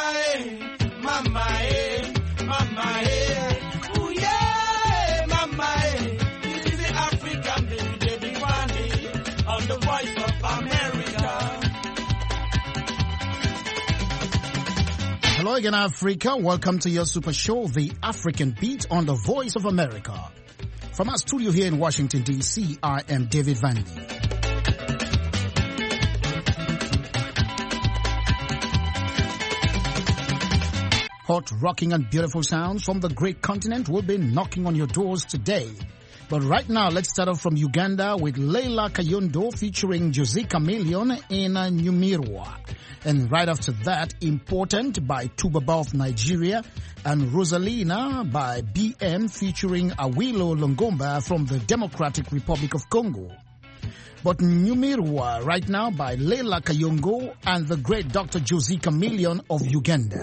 mama, mama, ooh yeah, mama, this is the African baby, David Wande, on the Voice of America. Hello again, Africa. Welcome to your super show, The African Beat on the Voice of America. From our studio here in Washington, D.C., I am David Wande. Hot, rocking and beautiful sounds from the great continent will be knocking on your doors today. But right now, let's start off from Uganda with Leila Kayondo featuring Jose Chameleone in Nyumirwa. And right after that, Important by Tubaba of Nigeria and Rosalina by BM featuring Awilo Longomba from the Democratic Republic of Congo. But Nyumirwa right now by Leila Kayondo and the great Dr. Jose Chameleone of Uganda.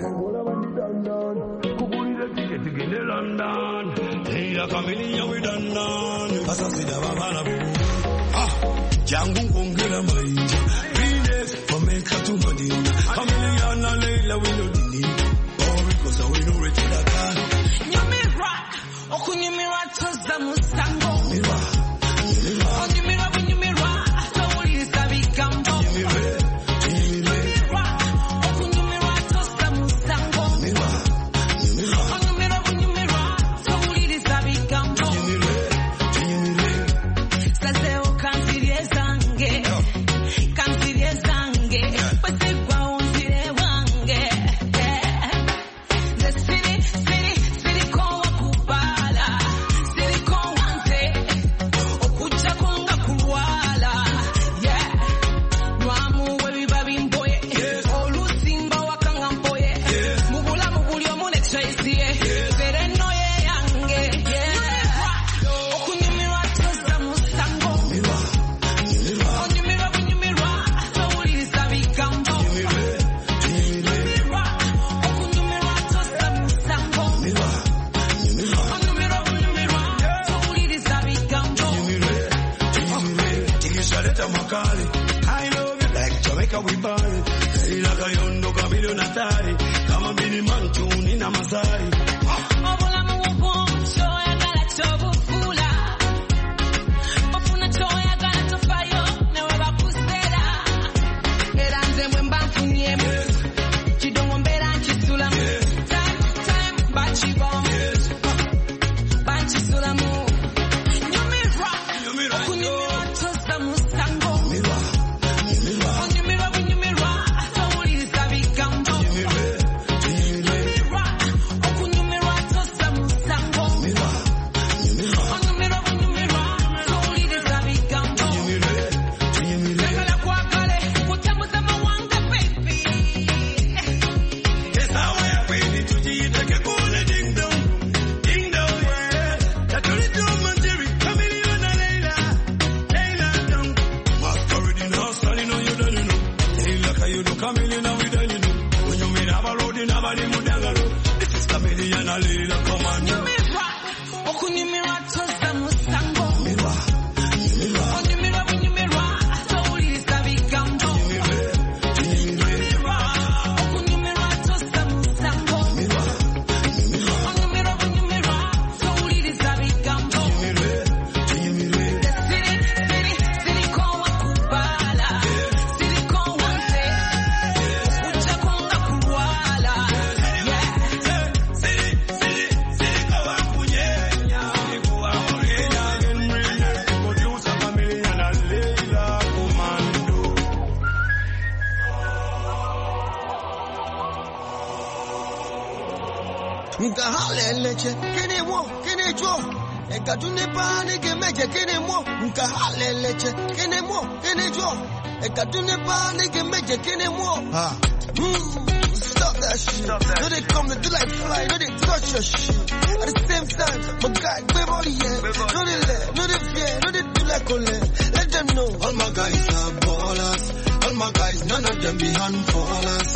Stop that shit. No, they come to do like fly. No, they touch your shit. At the same time, my guy, baby, yeah. No, they let, no, they fear, no, they do like ole. Let them know. All my guys are ballers. All my guys, none of them be handballers.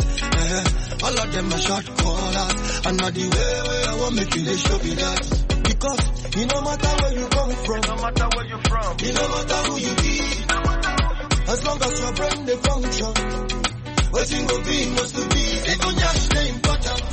All of them are shot callers. And not the way I want make you, they show me that. Because you no matter where you come from, no matter where you from, you no matter who you be, as long as your brain they function, what you go be must be. They go just name.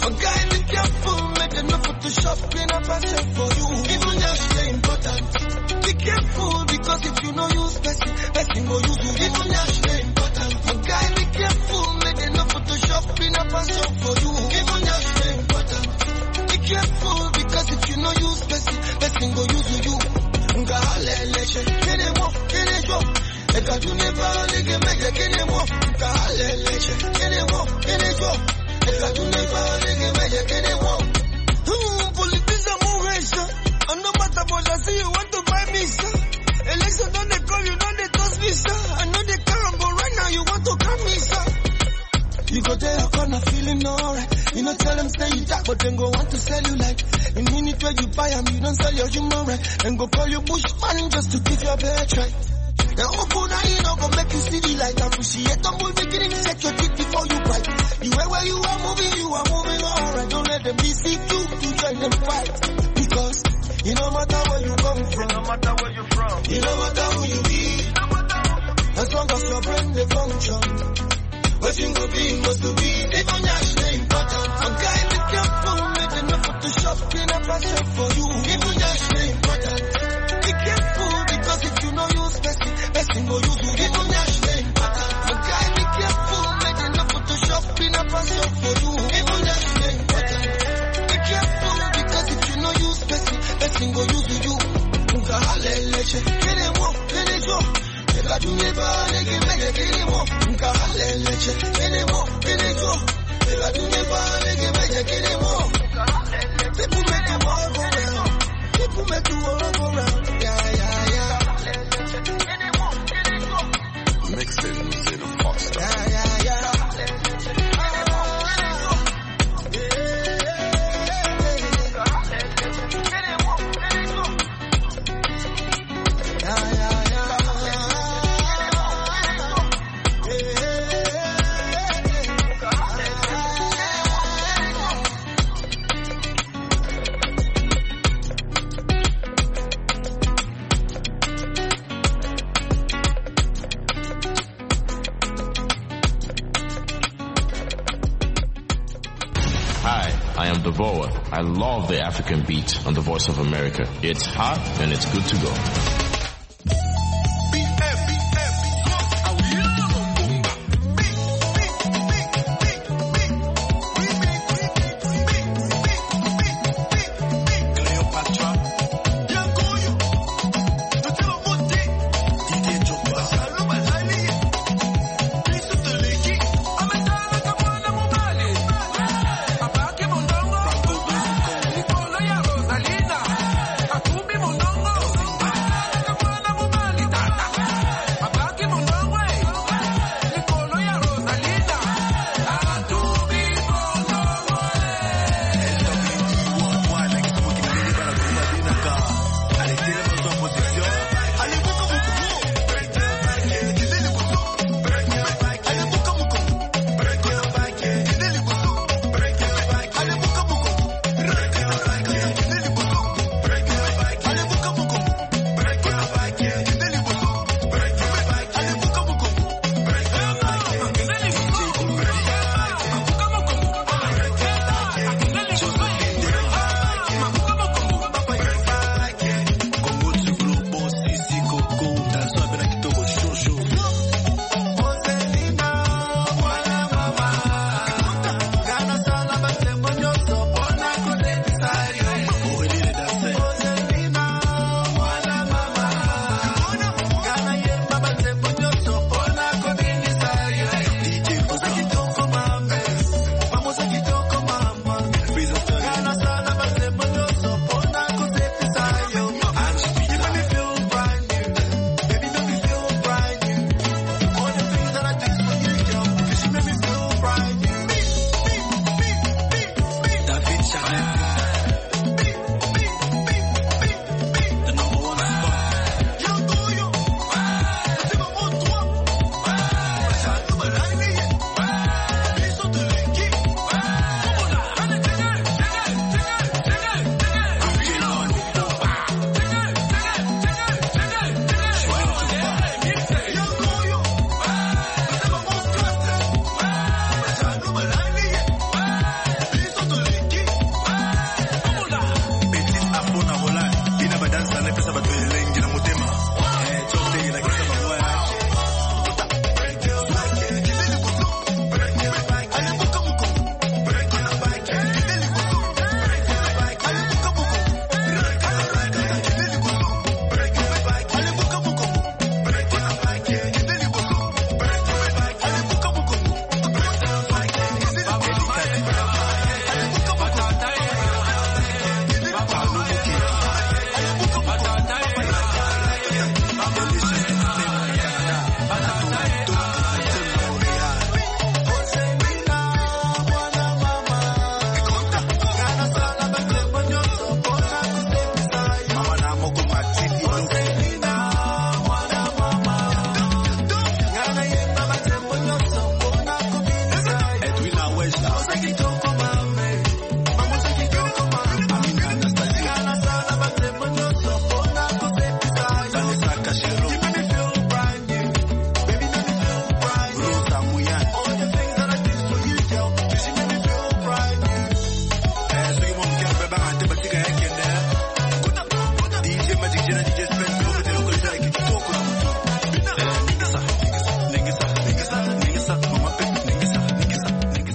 My guy, be careful, make them no Photoshop in a passion for you. Even your shit important. Be careful, because if you know use person go use you. Even your shit important. My guy, be careful, make them no Photoshop in a passion for you. Even your shit important. Be careful, because if you know use person go use you. Nga haleleche, kene mo, kene jo. Eka tu neba, lege meje, kene mo. Nga haleleche, kene mo, kene jo. Eka tu neba, lege meje, kene mo. Politics are more racial. And no matter what I see, you want to buy me, sir. Election don't they call you, don't they toss me, sir. I know they can't, but right now you want to come me, sir. You go there, you're gonna feeling alright. You know, tell them say you dark, but then go want to sell you like. In minute where you buy them, you don't sell your human right. Then go call you bushman just to give your bed right. Now open eye, you know, go make you see the light. Appreciate the move, beginning, check your teeth before you cry. You where you are moving alright. Don't let them deceive you to join them fight. Because you no matter where you come from, no matter where you're from, you no matter who you be, as long as your brain they function, what you go be must to be. Even your shit important. A guy be careful, make them no Photoshop in a passion for you. Even your shit important. Be careful, because if you know use person go use you. Even your shit important. A guy be careful, make them no Photoshop in a passion for you. Even your shit important. Be careful, because if you know use person go use you. Nga haleleche, kene mo, kene jo. Eka tu neba, lege meje, kene mo. Nga haleleche, kene mo, kene jo. Eka tu neba, lege meje, kene mo. People make you walk around. People make you walk around. Yeah. Mixing in a foster. Yeah. I am Devora. I love the African beat on the Voice of America. It's hot and it's good to go.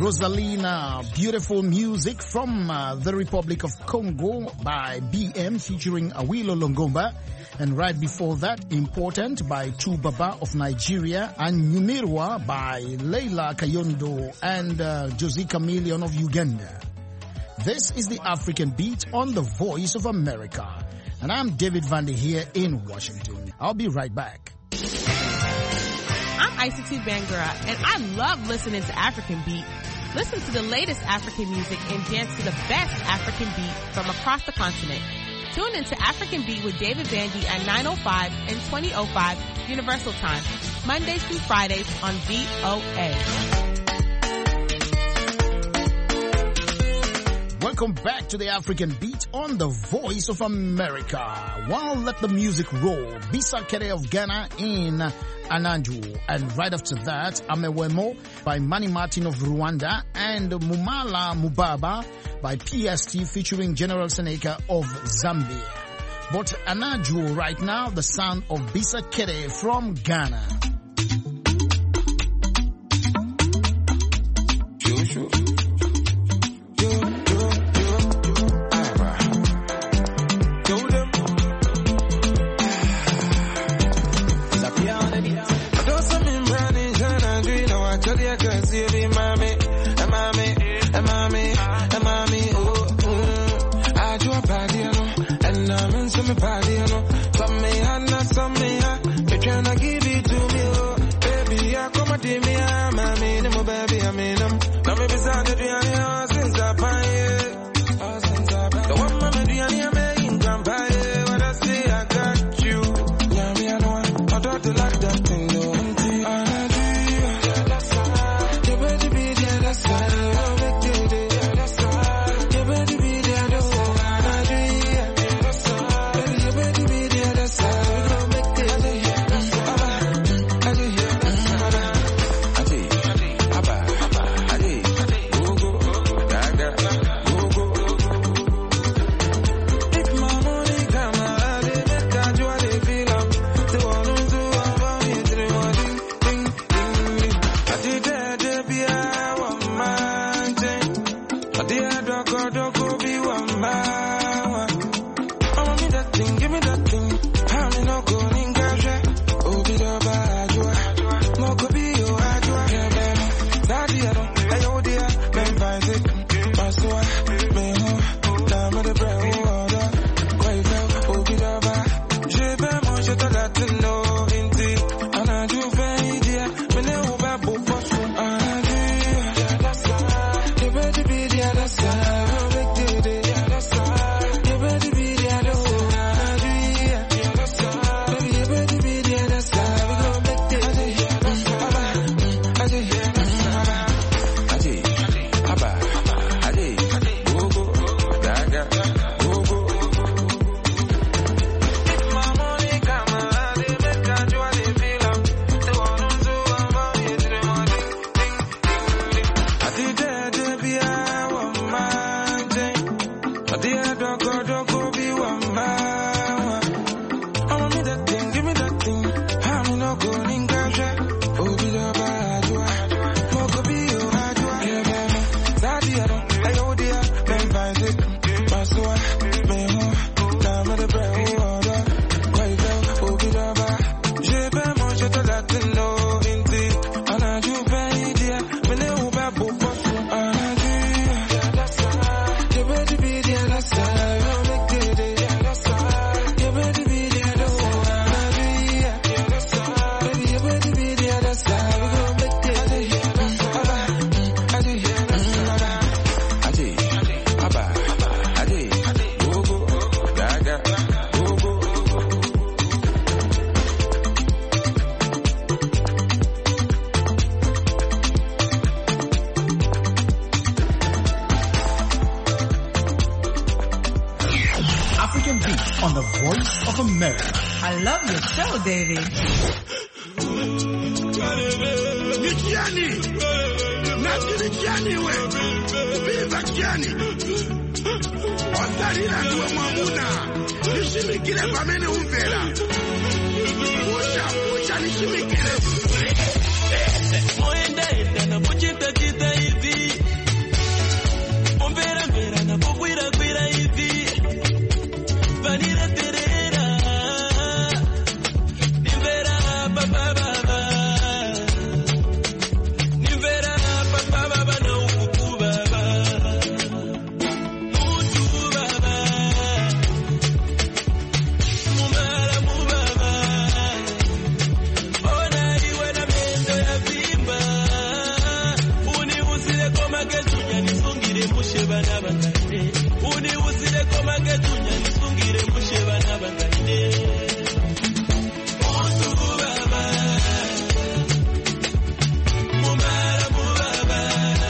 Rosalina, beautiful music from the Republic of Congo by BM featuring Awilo Longomba. And right before that, Important by Tubaba of Nigeria and Nyumirwa by Leila Kayondo and Jose Chameleon of Uganda. This is the African Beat on the Voice of America. And I'm David Vandy here in Washington. I'll be right back. I'm Isatu Bangura, and I love listening to African Beat. Listen to the latest African music and dance to the best African beat from across the continent. Tune into African Beat with David Vandy at 9:05 and 20:05 Universal Time, Mondays through Fridays on VOA. Welcome back to the African Beat on the Voice of America. Well, let the music roll. Bisa Kere of Ghana in Ananju. And right after that, Amewemo by Manny Martin of Rwanda and Mumala Mubaba by PST featuring General Seneca of Zambia. But Ananju right now, the sound of Bisa Kere from Ghana. On the Voice of America. I love your show, David. Moende, magetunya nisungire mushe bana bangaine. Uni usire ko magetunya nisungire mushe bana bangaine. Muntu baba. Mumara mubaba.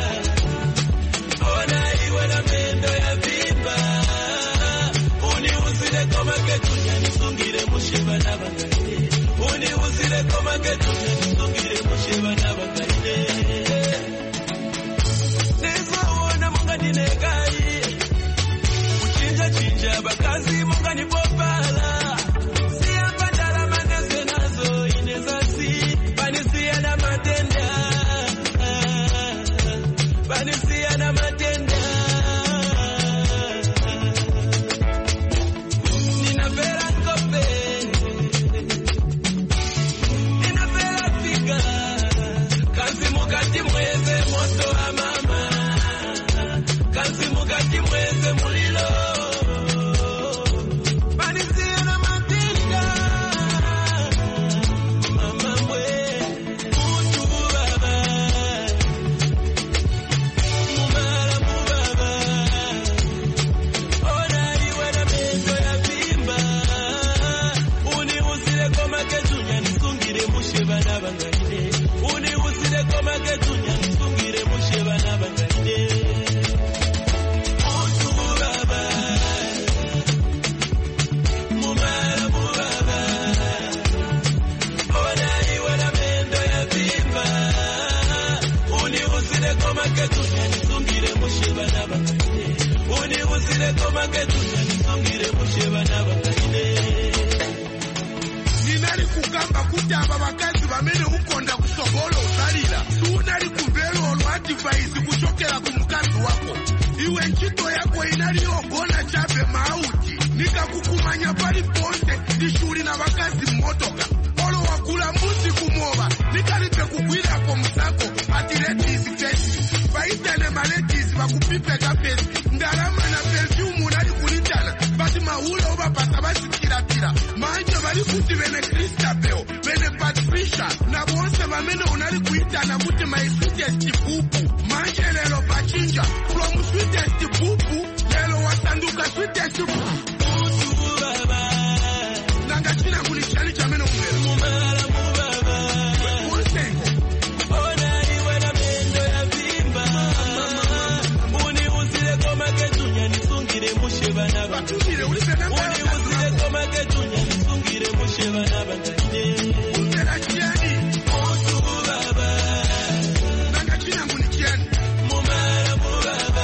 Ona iwe na mendo ya vimba. Uni usire ko magetunya nisungire mushe bana bangaine. Uni usire ko magetunya nisungire mushe bana bangaine. Uchinja bakazi mungani popala siyapatala manese nazo inezasi panisia na matenda ninapela kope ninapela piga kazi mukati mweze moto wa mama kazi mukati mweze mulilo Ninali kugamba kuti aba bakazi bamene ukonda kusogola usalira sunali kumvera olwadivayisi kuchokera ku mukazi wako iwe ntchito yako inali yogona chabe mauti nikakukumanya pali ponse ndishuli na bakazi mmotoka olo wakula mbuzi kumoba nikalipe kugwirapo musako ati letisi fesi baitane maletisi bakupipe kapesi ndalama na perfume unali kulitana bati mahula obapasa basikirapira manje bali kuti bene Christabel bene Patricia na bonse bamene unali kuitana kuti my sweetest pupu manje lelo bachinja from sweetest pupu lelo wasanduka sweetest pupu nanga china kulichani chamene umela mumala mubaba bonse ona iwe na mendo ya vimba uni usile koma ketunya nisungire mushe bana batungire ulipe na uni usile koma ketunya nisungire mushe bana batungire usela chiani otu baba nanga china kulichani mumala mubaba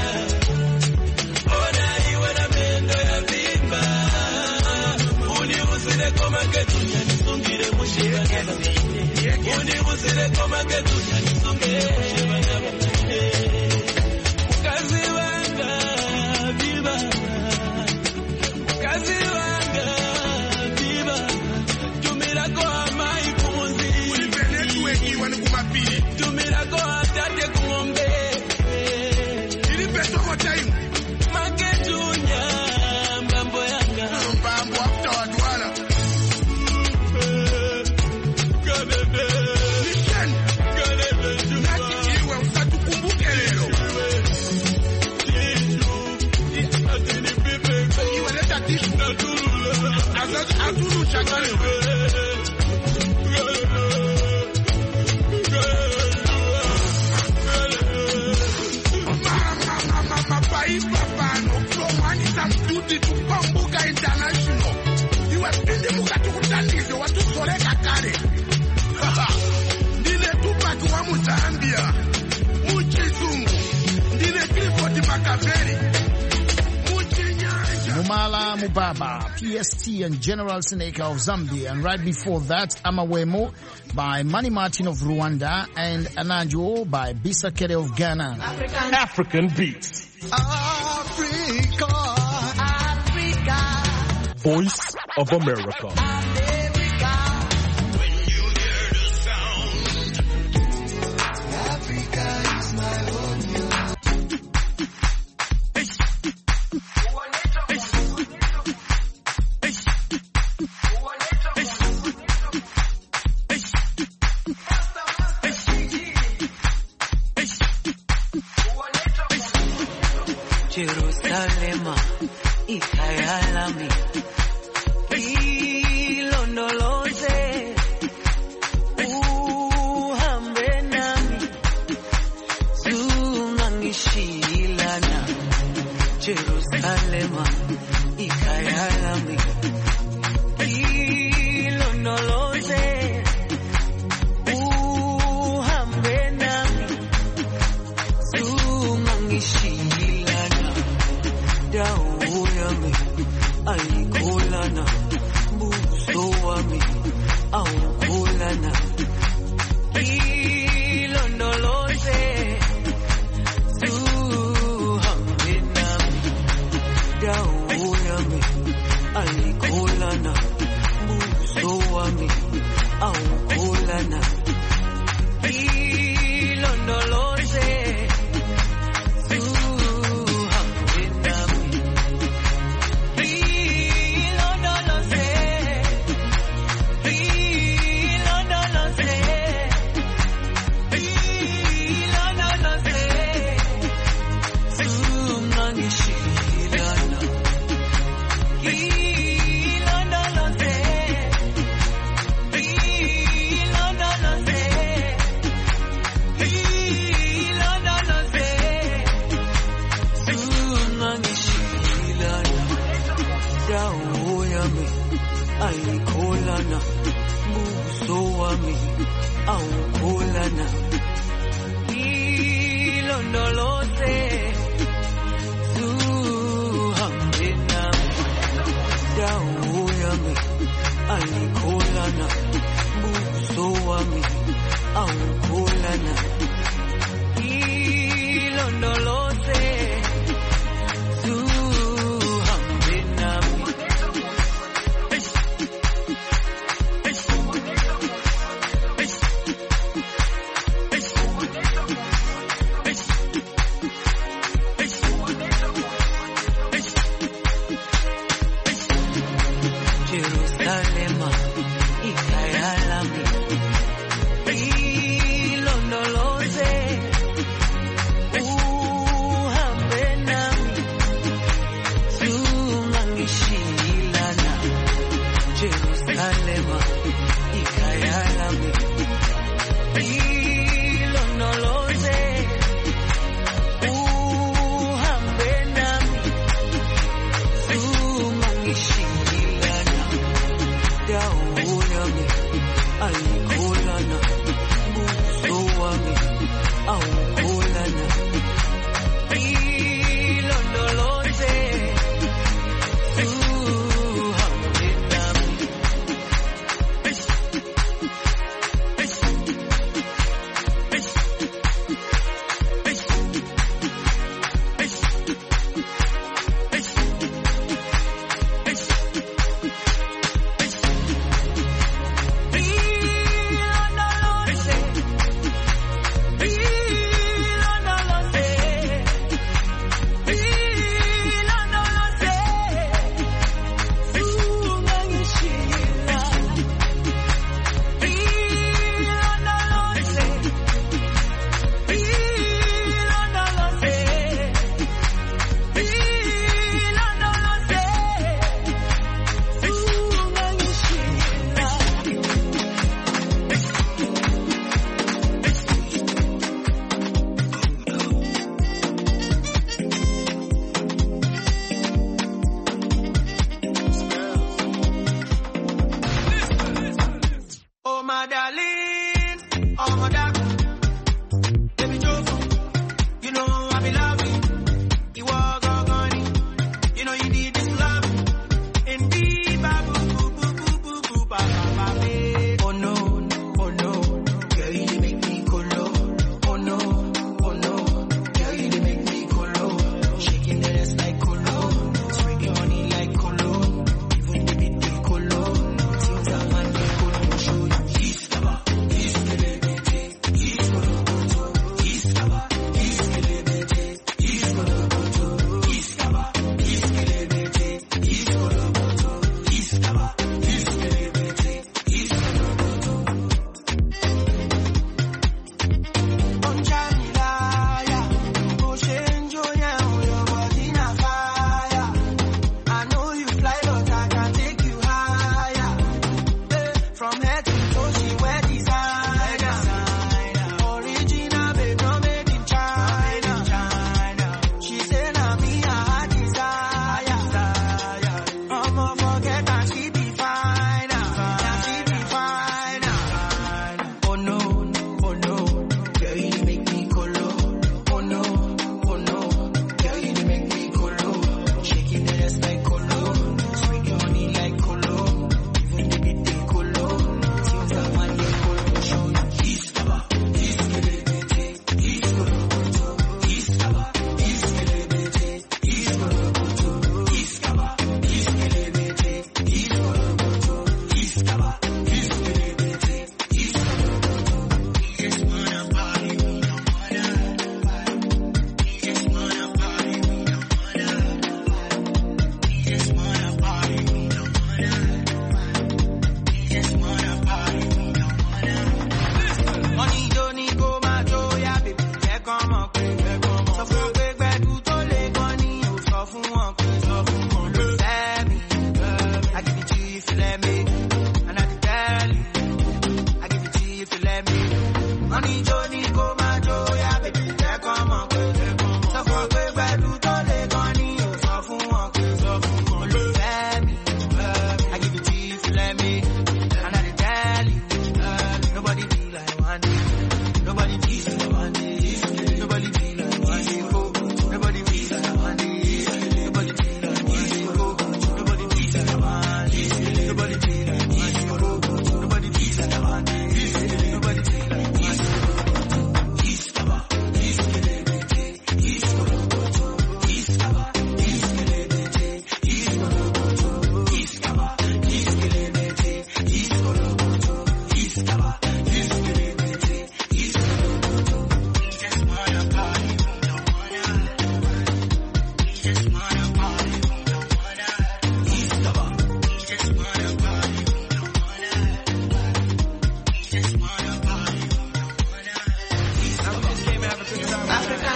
ona iwe na mendo ya vimba uni usile koma ketunya nisungire mushe bana batungire uni usile koma ketunya nisungire mushe bana batungire kazi wanga viva kazi wanga viva tumira kwa mai kunzi ulipenetu wekiwa ni kumapili tumira kwa tate kuombe ilipeto kwa time maketunya mbambo yanga mbambo after wadwala kabebe nishan kabebe tunati iwe usatukumbuke lero Atulu chakale mama paipa pano from Anita Duty to Pambuka International iwe pindi mukatukutandize watusoleka kale ndine Tupac wa Muzambia muchizungu ndine Clifford Makaveli Mumala Mubaba, PST and General Seneca of Zambia, and right before that, Amawemo by Manny Martin of Rwanda and Anajo by Bisa Kere of Ghana. African Beats. Africa. Voice of America. When you hear the sound, Africa is my home. Jerusalema ikayalami ilondoloze uhambe nami zungangishilana Jerusalema ikayalami ilondoloze uhambe nami zungangishilana dawo yami ayikolana buso wami awukolana ilondoloze zuhambe nami dawo yami ayikolana buso wami awukolana ilondoloze ayikolana buso wami awukolana ilondoloze zuhambe nami dawo yami ayikolana buso wami awukolana ilondoloze Jerusalema ikayalami ilondoloze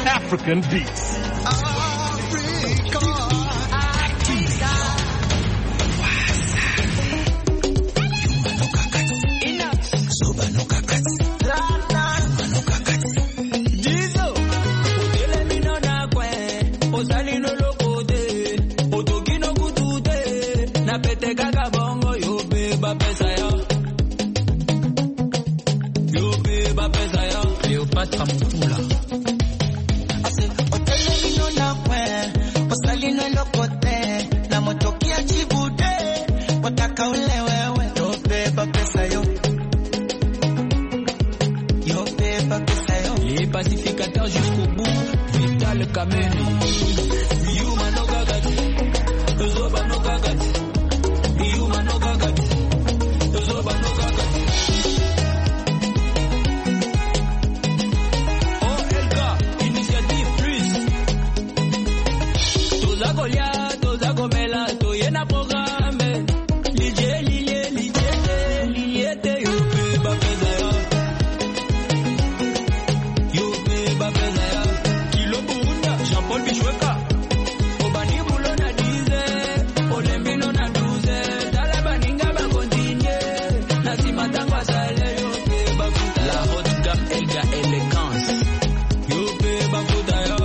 African Beats. Les pacificateurs jusqu'au bout, Vital Kameni. Yuma no gagati, Zoba no gagati. Yuma no gagati, Zoba no gagati. OLK, Initiative Plus. Toza Golia, Toza Gomela, Toyena programme. Liliete, Yope, Bapezaya. Yope, Bapezaya. Kilo Bunda, Jean-Paul Bichweka. Obani Bulo na 10, Olembino na 12. Talabaninga ba continue. Nasima tangwa sale, Yope, Bakuta. La haute gamme, Elga Elegance. Yope, Bakutaya.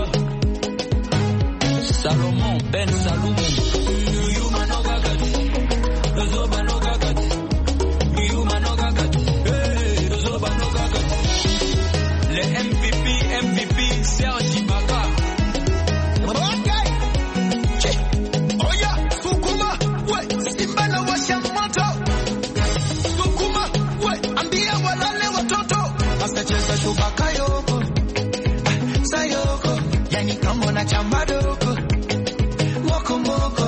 Salomon, Ben Salomon. Yuma no gagati. Zoba no gagati. Yuma no gagati. Hey, Zoba no gagati. Le MVP, Serge Ibaka. Okay. Che. Oya, Sukuma, we, Simba na washa moto. Sukuma, we, ambia walale watoto. Hasta cheza Shubaka yoko. Sayoko, yani kama na chamba doko. Moko moko.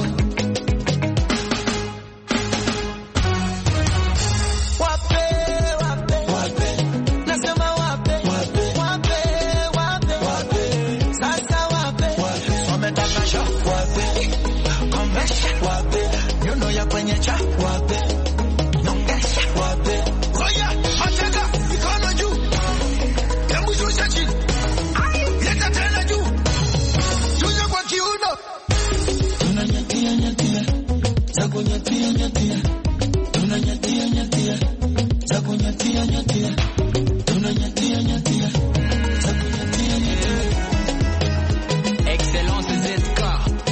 Wape, wape, wape. Nasema wape, wape, wape, wape, wape. Sasa wape, wape. Wametaka sha, wape. Komesha, wape. Nyuno ya kwenye cha, wape. Nyongesha, wape. Oya, mateka, mikono juu. Hebu shusha chini. Leta tena juu. Shusha kwa kiuno. Tunanyatia, nyatia. Zago nyatia, nyatia. Tunanyatia, nyatia. Zago nyatia, nyatia. Tunanyatia, nyatia. Zago nyatia, nyatia. Excellence ZK.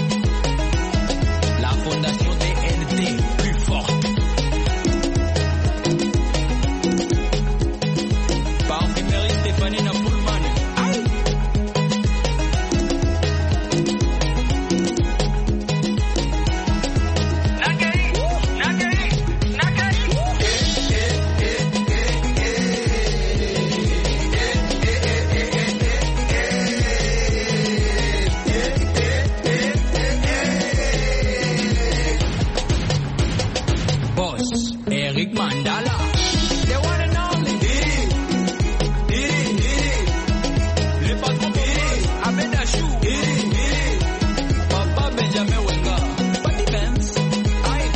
La fondation DNT, plus forte. Parfumerie Stéphanie Napoulman. Aïe. Boss, Eric Mandala. The one and only. Le patron Abeda Chou. Papa Benjamin Wenga. Patty Benz. Aïe.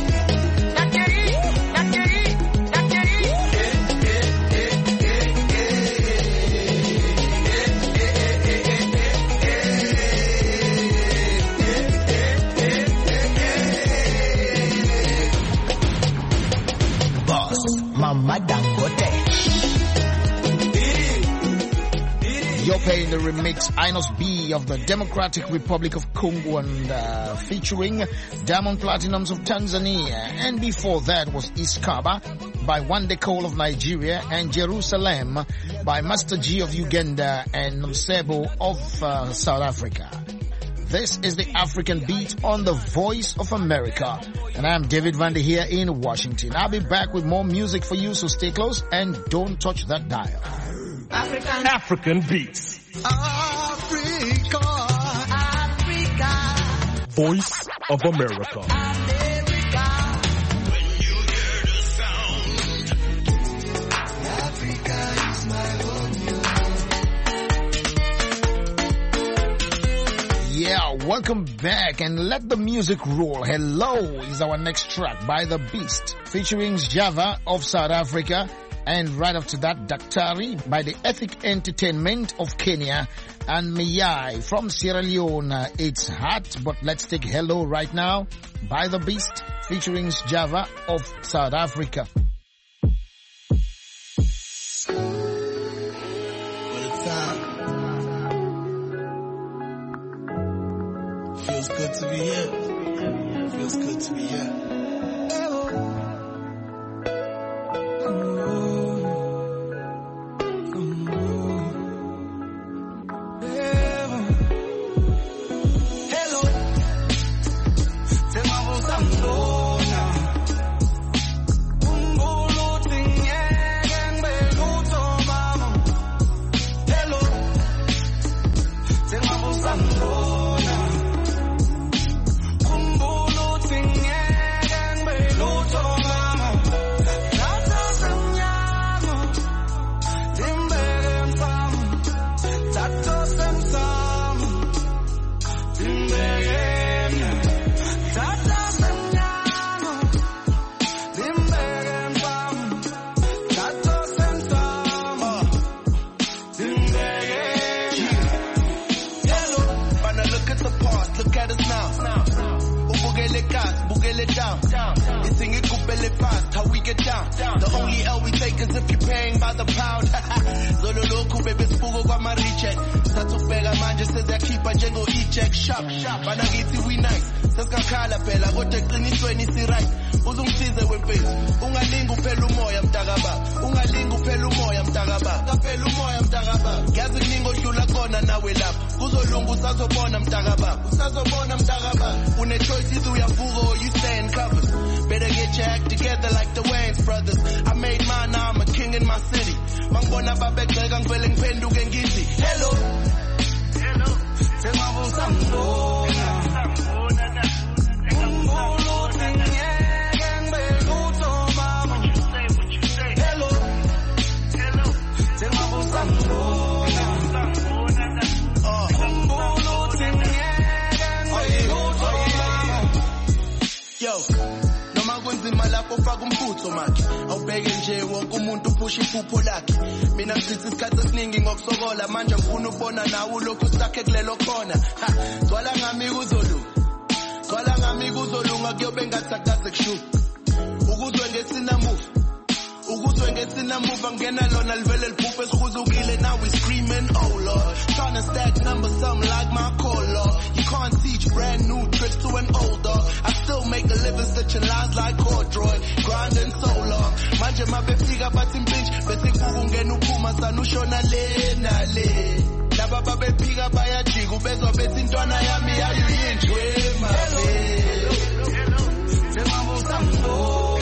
Boss, Mama Dangote. Yope in the remix, Inos B of the Democratic Republic of Congo and featuring Diamond Platinums of Tanzania. And before that was Iskaba by Wande Cole of Nigeria and Jerusalem by Master G of Uganda and Msebo of South Africa. This is the African Beat on the Voice of America. And I am David Vander here in Washington. I'll be back with more music for you, so stay close and don't touch that dial. African Beats. Africa. Voice of America. Yeah, welcome back and let the music roll. Hello is our next track by The Beast featuring Java of South Africa And right after that, Daktari by the Ethic Entertainment of Kenya, and Miyai from Sierra Leone. It's hot, but let's take Hello right now by The Beast featuring Java of South Africa. Feels good to be here. Feels good to be here. The only L we take is if you're paying by the pound. Zolo loku baby spugo kwa mariche. Satubega manje seziyakhipha njengo e-check shop. Banakiti we nice. Sesikakhala phela kodwa eqinisweni si right. Uzungisize wempezi. Ungalinga uphela umoya mntaka baba. Ungalinga uphela umoya mntaka baba. Kaphela umoya mntaka baba. Yazi kuningi odlula khona nawe lapha. Kuzolunga usazobona mntaka baba. Usazobona mntaka baba. Une choice either uyavuka or you stay in covers. Better get your act together like the Wayans brothers. I made mine, now I'm a king in my city. Mangibona babegxeka ngivele ngiphenduke ngithi hello. Hello. Sengabusa ngibona. Hello. Hello. Sengabusa ngibona. Yo. Kunzima lapho faka umfutho makhe awubheke nje wonke umuntu uphusha iphupho lakhe mina ngichitha isikhathi esiningi ngokusokola manje ngifuna ukubona nawe lokhu sakhe kulelo khona zwala ngami kuzolunga kuyobe ngathi akaze kushuka ukuzwe ngesina move angena lona livele liphuphe esikhuzukile now we screaming oh lord trying to stack numbers something like my call Lord you can't teach brand new tricks to an old dog I still make a living stitching lines like corduroy grinding so long manje mabefika bathi impinch bese kungena uphuma sanushona le nale laba babephika bayajika ubezwa bethi intwana yami yayiyinjwe mame sengabusa ngibona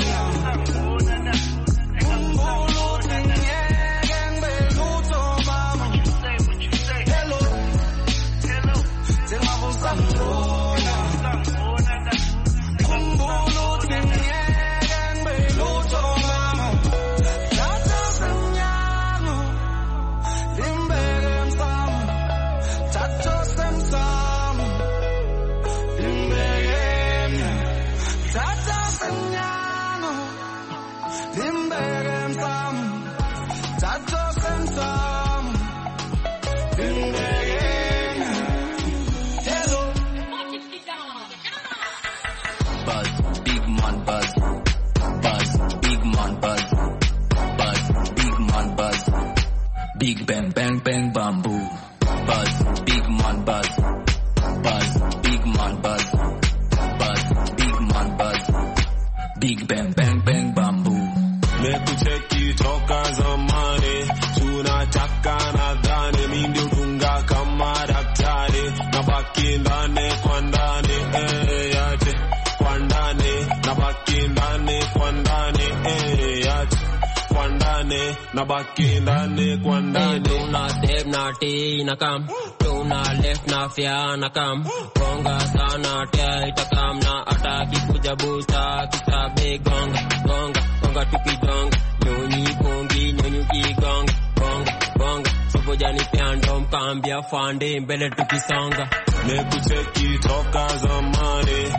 Big bang, bang, bang, bamboo. Buzz, big man, buzz. Buzz, big man, buzz. Buzz, big man, buzz. Big bang, bang, bang, bamboo. Mekucheki toka zamani. Tunataka nadhani. Mimi ndio dunga kama daktari. Nabaki ndani kwa ndani. Yate. Kwa ndani. Nabaki ndani kwa ndani. Yate. Kwa ndani. Nabaki ndani kwa ndani. Do not step na T na kam. Do not left na fia na kam. Gonga sana tia itakam na ataki kuja busta kitabe gonga gonga gonga tukidonga nyonyi kongi nyonyi kigonga gonga gonga sobojani piando mkambia fande mbele tukisonga. Mekucheki toka zamani.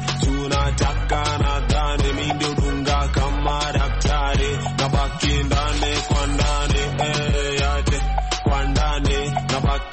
Tunataka nadhani. Mimi ndio dunga kama daktari. Nabaki ndani kwa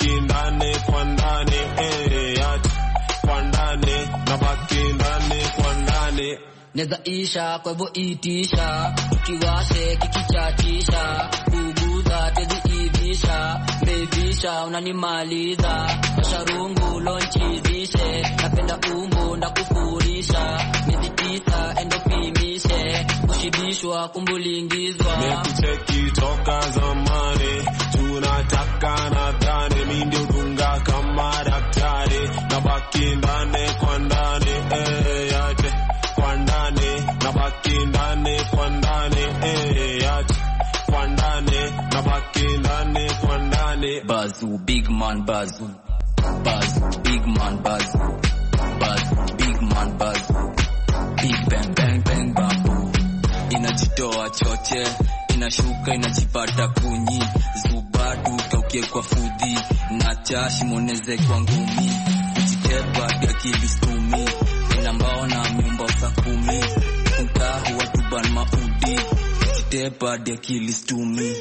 baki ndani kwa ndani, ati kwa ndani, na baki ndani kwa ndani. Neza isha kwa hivyo itisha, ukiwashe kikichatisha, kuguza tezi ivisha, bevisha unanimaliza, masharungu lonchizishe, napenda umbo ndakufurisha, miezi 9 endopimishe, kushibishwa kumbulingizwa. Mekucheki toka zamani, tunataka nadhani, mi ndio dunga kama daktari, na baki ndani kwa ndani, ati kwa ndani, na baki ndani kwa ndani, ati kwa ndani, na baki ndani kwa ndani. Bazoo, big man bazoo, bazoo, big man bazoo, bazoo, big man bazoo, big bang bang bang bambu. Inajitoa choche, inashuka inajipata kunyi, zubadu kaukie kwa fudhi, nacha shimoneze kwa ngumi, kujitepa ya kilistumi, inambao na miumba sa 10, mtahu watuban maudi, kujitepa ya kilistumi.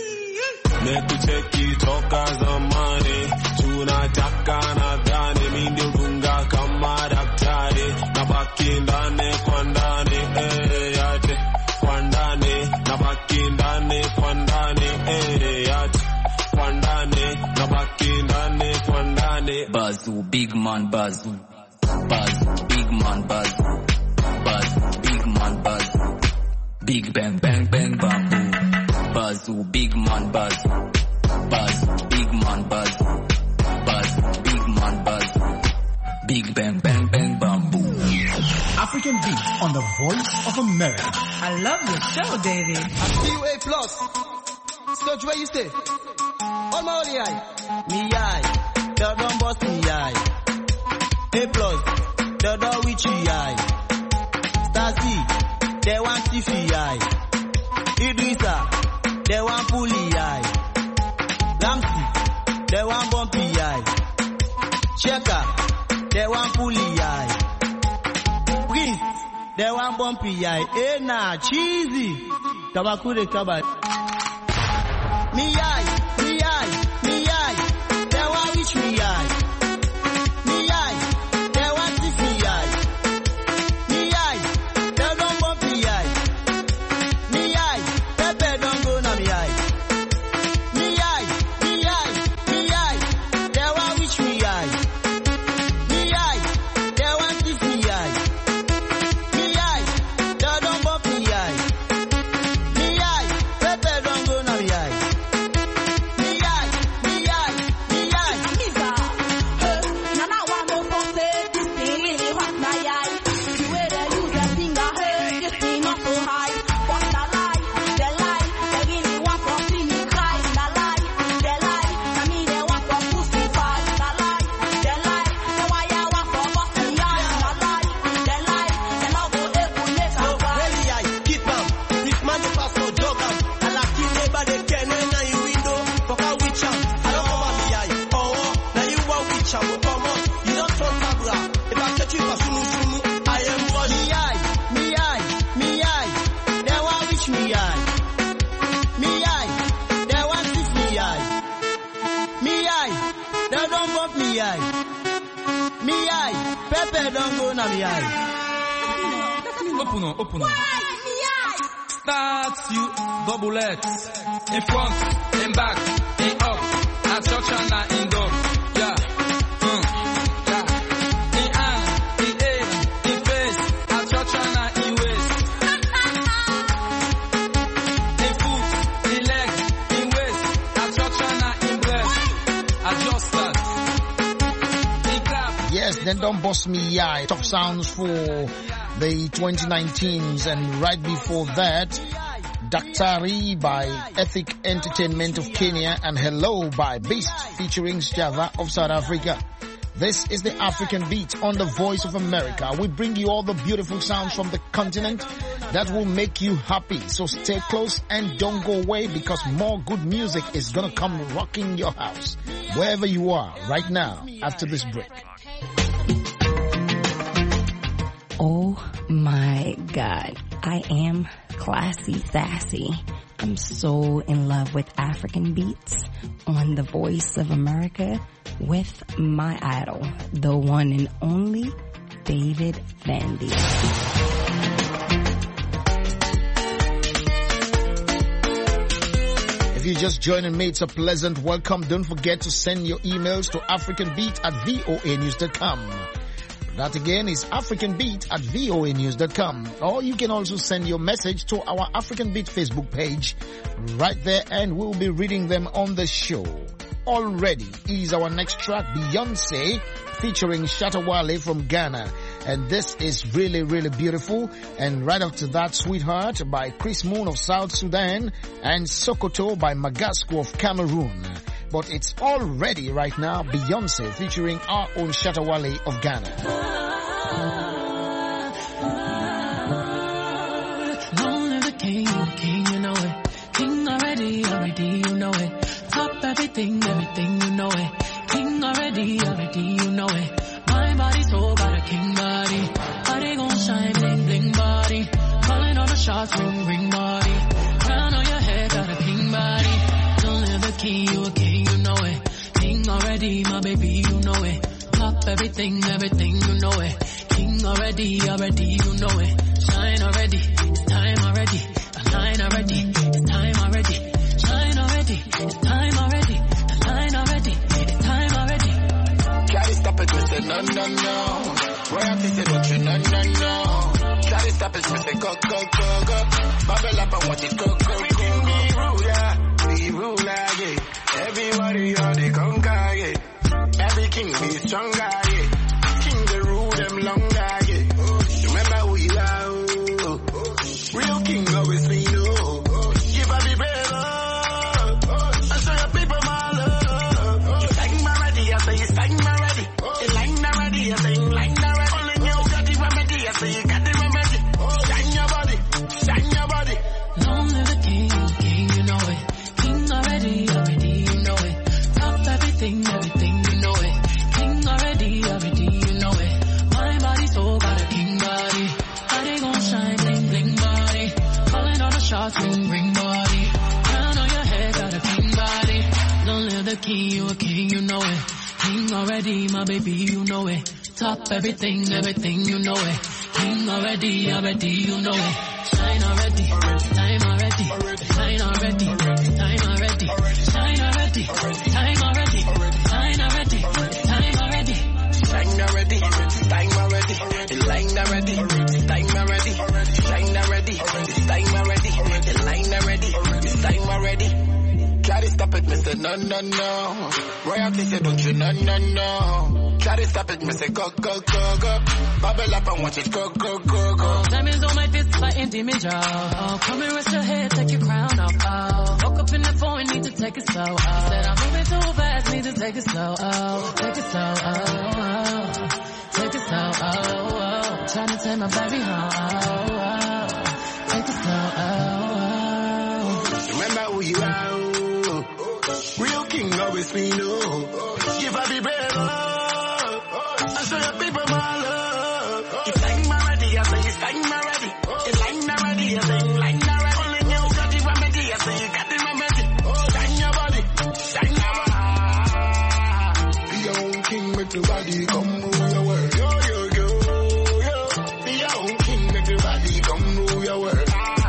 Mekucheki toka zamani, tunataka nadhani, mi ndio dunga kama daktari, na baki ndani kwa ndani, ati kwa ndani, na baki ndani kwa ndani, ati kwa ndani, na baki ndani kwa ndani. Bazoo, big man bazoo, bazoo, big man bazoo, bazoo, big man bazoo, big bang bang bang bamboo. Bazoo, big man bazoo, bazoo, big man bazoo, bazoo, big man bazoo, big bang bang bang bamboo. African Beat on the Voice of America. I love your show, David. I see you A+. Scotch, where you stay? On my only eye. Me eye. The don't bust me eye. A+. The don't witch eye. Stasi. They want Tiffy eye. Idrissa. They want Puli eye. Ramsey. They want Bumpy eye. Checker. They want Puli eye. Prince. They want Bumpy eye. Eh nah, cheesy. Tabakure kaba. Me eye, me eye, me eye. They want reach me eye. Me eye. They want this me eye. Me eye. They don't bump me eye. Me eye. Pepe don't go na me eye. Me eye, me eye, me eye. They want reach me eye. Me eye. They want this me eye. Me eye. They don't bump me eye. Me eye. Pepe don't go na me eye. Open up. Start you double X. In front, in back, in up. Attraction na in dog. Yeah. Yeah. In hand, in head, in face. Attraction na in waist. In foot, in leg, in waist. Attraction na in breast. Adjust that. In clap. Yes, then don't bust me eye. Top sounds for the 2019s, and right before that, Daktari by Ethic Entertainment of Kenya and Hello by Beast featuring Java of South Africa. This is the African Beat on the Voice of America. We bring you all the beautiful sounds from the continent that will make you happy. So stay close and don't go away, because more good music is gonna come rocking your house wherever you are right now after this break. Oh my God, I am classy sassy. I'm so in love with African Beats on the Voice of America. with my idol, the one and only David Vandy. If you're just joining me, it's a pleasant welcome. Don't forget to send your emails to africanbeat@voanews.com. That again is africanbeat@voanews.com. Or you can also send your message to our African Beat Facebook page right there, and we'll be reading them on the show. Already is our next track, Beyonce featuring Shatta Wale from Ghana. And this is really, really beautiful. And right after that, Sweetheart by Chris Moon of South Sudan and Sokoto by Magasco of Cameroon. But it's already right now, Beyonce featuring our own Shatta Wale of Ghana. Long live the king, you know it. King already, you know it. Top everything, you know it. King already, you know it. My body so got a king body. Body gon' shine, bling bling body. Calling all the shots, ring ring body. Crown on your head, got a king body. Don't live the king, you a king, you know it. King already, my baby, you know it. Top everything, you know it. King already, you know it. Shine already, it's time already. Align already, it's time already. Shine already, it's time already. Align already, it's time already. Try to stop it, Mr. No, no, no. Royalty say don't you, no, no, no. Try to stop it, Mr. Go, go, go, go. Bubble up and watch it go, go, go, go. Be ruler, yeah. Everybody on the conquer, yeah. Every king be stronger, yeah. King they rule them longer, yeah. Remember who you are, oh. Real king always be no. Give up the brave, and show your people my love. You sang my ready, I say you sang my ready. You line already, I say you line already. Only you got the remedy, I say you got the remedy. Shine your body, shine your body. Long live the king, you know it. King already, you know it. Top everything, you know it. King already, you know it. My body so got a king body. Body gon' shine, bling bling body. Calling all the shots, ring ring body. Crown on your head, got a king body. Don't live the king, you a king, you know it. King already, my baby, you know it. Top everything, you know it. King already, you know it. Shine already, time already. Shine already, time already. Shine already, time already. Shine already, time already. Shine already, time already. Line already, time already. Shine already, time already. Line already, time already. Try to stop it, Mr. No, no, no. Royalty say don't you, no, no, no. Try to stop it, Mr. Go, go, go, go. Bubble up and watch it go, go, go, go. Diamonds on my fist like intimate jaw. Come and rest your head, take your crown off. Woke up in the phone, need to take it slow. Said I'm moving too fast, need to take it slow. Take it slow. Take it slow. Trying to take my baby home. Take it slow. Remember who you are. Real king always be no. Give up the brave, and show your people my love. You sang my ready, I say you sang my ready. You line already, I say you line already. Only you got the remedy, I say you got the remedy. Shine your body, shine your body. Be your own king, make the body come rule your world. Yo, yo, yo, yo. Be your own king, make the body come rule your world.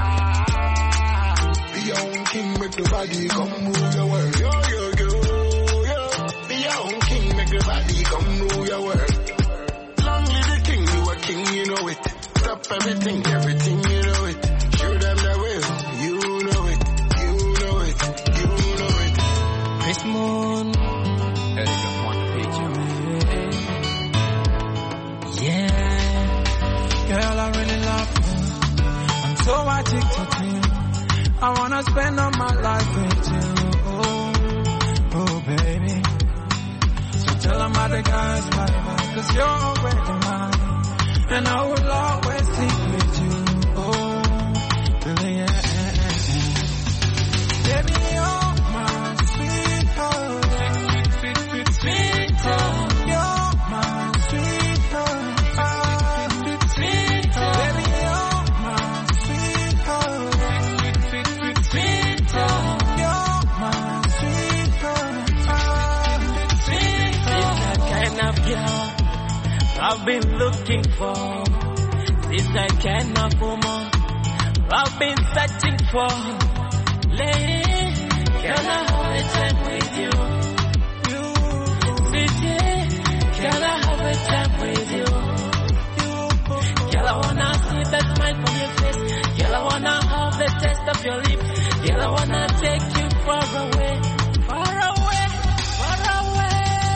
Be your own king, make the body come rule your world. Yo, yo, yo, yo. Be your own king, make the body come rule your world. Long live the king, you a king, you know it. Stop everything, you know it. Show them the way, you know it. You know it, you know it. Chris Moon. Yeah. Girl, I really love you. I'm so addicted to you. I wanna spend all my life with you. Oh baby. So tell them other guys whatever, 'cause you're already mine. And I will always sleep with you. Oh, baby, yeah. Baby, you're my sweetheart. Sweetheart. You're my sweetheart. Sweetheart. Baby, you're my sweetheart. Sweetheart. You're my sweetheart. Sweetheart. of girl I've been looking for. Since I cannot woman, I've been searching for. Lady, can I have a time with you? Sweetie, can I have a time with you? Girl, I wanna see that smile from your face. Girl, I wanna have the taste of your lips. Girl, I wanna take you far away, far away, far away.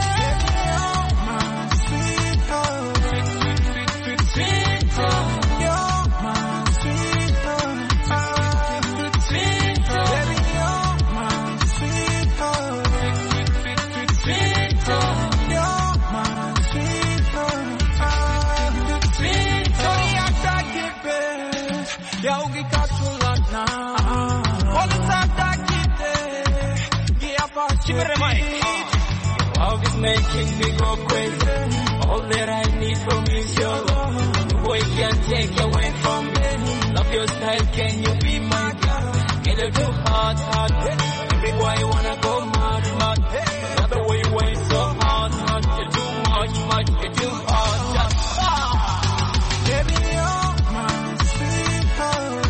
My sweetheart, sweet, sweetheart. You're my sweetheart, sweetheart. Baby, you're my sweetheart, sweetheart. You're my sweetheart, sweetheart. Ya ukikatula na love is making me go crazy. All that I need from you is your love. The boy can't take away from me. Love your style, can you be my girl? Get a too hard, hard. Every boy wanna go mad, mad. Not the way you wait so hard, hard. You're too much, much. You're too hard, just baby, you're my sweetheart,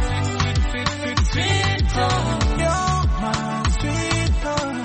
sweetheart. You're my sweetheart.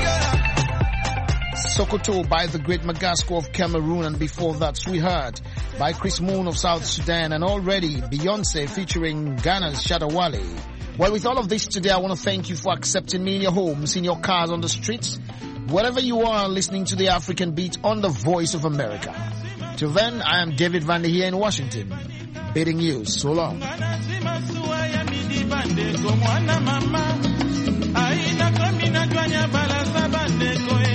Sokoto by the Great Magasco of Cameroon, and before that we heard by Chris Moon of South Sudan, and already Beyonce featuring Ghana's Shatta Wale. Well, with all of this today, I want to thank you for accepting me in your homes, in your cars, on the streets, wherever you are listening to the African Beat on the Voice of America. Till then, I am David Vandy here in Washington, bidding you so long. Aina kamina twanya balasa bandeko